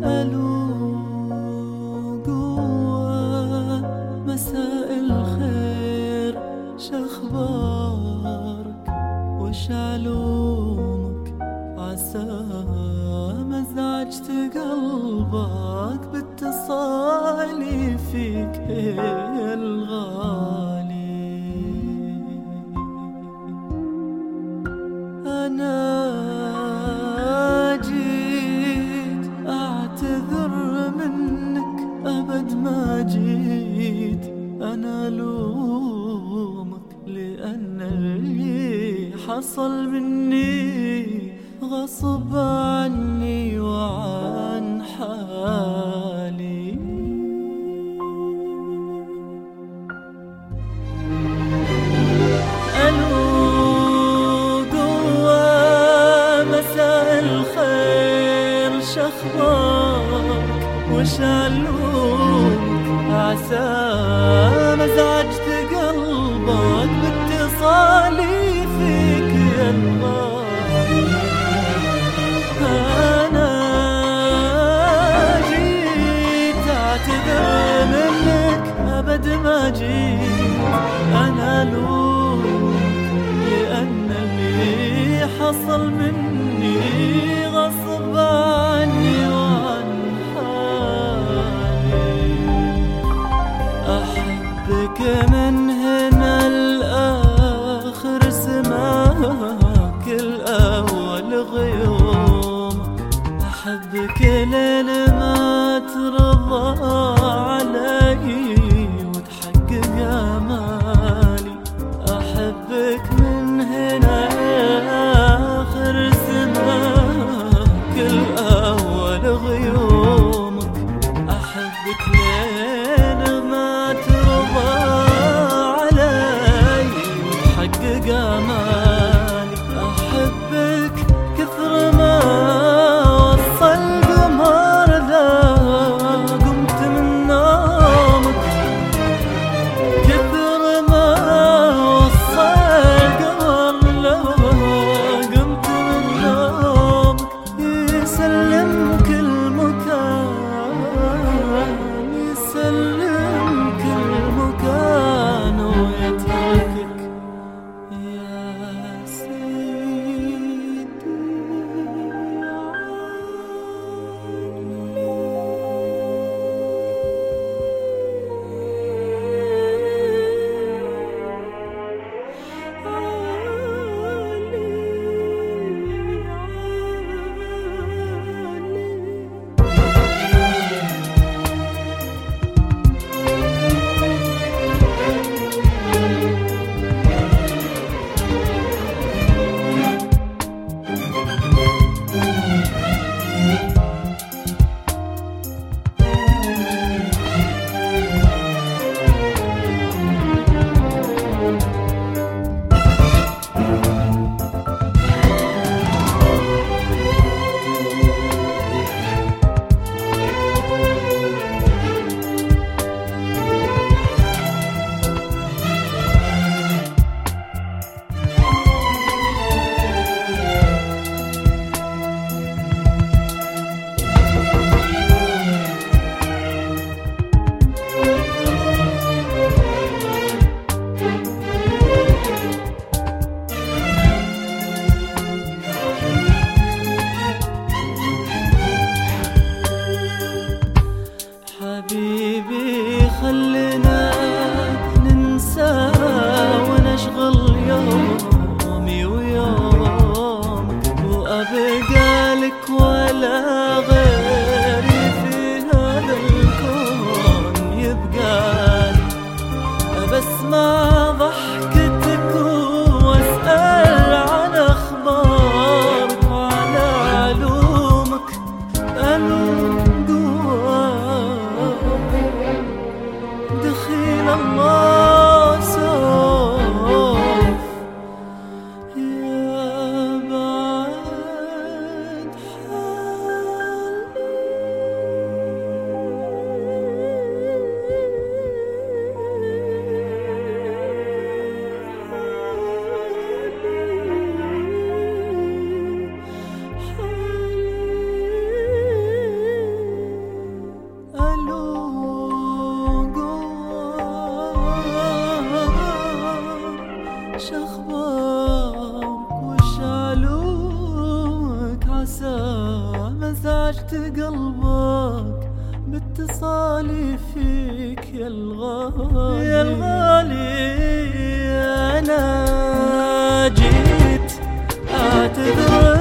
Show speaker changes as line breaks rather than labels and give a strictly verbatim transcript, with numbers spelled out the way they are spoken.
ألو قوة، مساء الخير، شخبارك وش علومك؟ عسى ما ازعجت قلبك باتصالي فيك يا الغالي. أنا جيت أعتذر منك، أبد ما جيت أنا لومك، لأن اللي حصل مني غصب عني وعن حالي. ألو قوة، مساء الخير، شخبارك وش علومك؟ عسى ما ازعجت قلبك باتصالي فيك يا الغالي. أنا جيت أعتذر منك، أبد ما جيت أنا لومك، لأن اللي حصل مني غصب عني وعن حالي. أحبك من هنا الآخر، سماك الأول غيومك، أحبك لين ما ترضى علي وتحقق آمالي. أحبك من هنا آخر زمانك الأول غيومك، أحبك لين ما ترضى علي وتحقق آمالي. أحبك كثر ما وصل قمر ذا قمت من النار قلبك باتصالي فيك يا الغالي يا الغالي. أنا جيت أعتذر